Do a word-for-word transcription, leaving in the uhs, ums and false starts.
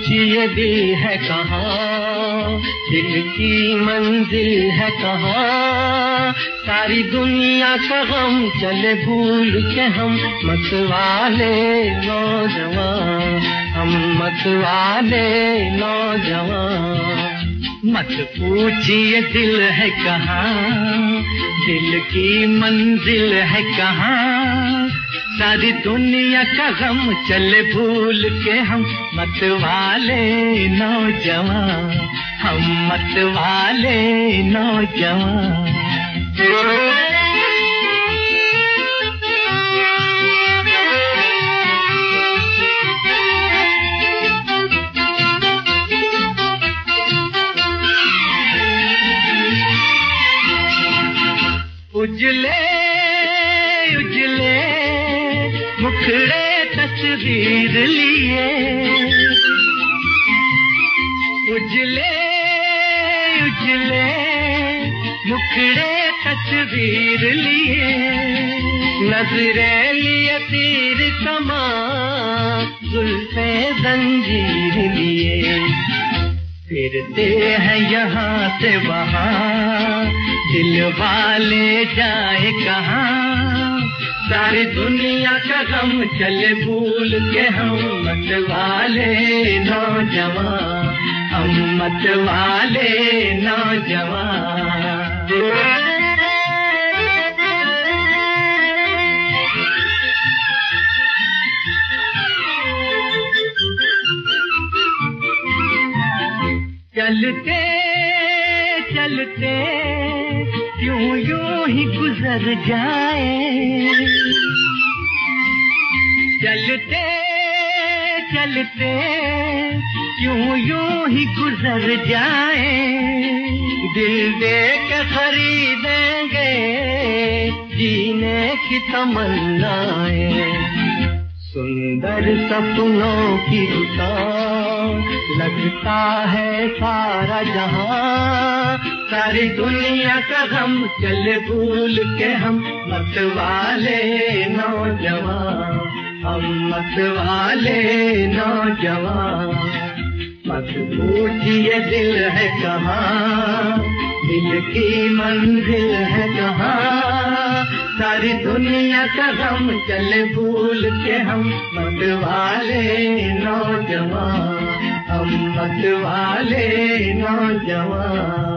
पूछिए दिल है कहाँ, दिल की मंजिल है कहाँ। सारी दुनिया का गम चले भूल के हम मत वाले नौजवान, हम मत वाले नौजवान। मत पूछिए दिल है कहाँ, दिल की मंजिल है कहाँ। सारी दुनिया का गम चले भूल के हम मत वाले नौजवान, हम मत वाले नौजवान। उजले उजले मुखड़े तस्वीर लिए, उजले उजले मुखड़े तस्वीर लिए। नजरे लिए तीर कमान, जुल्फे जंजीर लिए। फिरते हैं यहाँ से वहाँ, दिल वाले जाए कहाँ। सारी दुनिया का गम चले भूल के हम मत वाले नौजवान, हम मत वाले नौजवान। चलते चलते क्यों यूं ही गुजर जाए, चलते चलते क्यों यूं ही गुजर जाए। दिल दे के खरीदेंगे जीने की तमन्नाएं। सुंदर सपनों की दुकान लगता है सारा जहां। सारी दुनिया का गम चले भूल के हम मत वाले नौजवान, हम मत वाले नौजवान। मत पूछिए दिल है कहाँ, दिल की मंजिल है कहाँ। सारी दुनिया का गम चले भूल के हम मत वाले नौजवान, हम मत वाले नौजवान।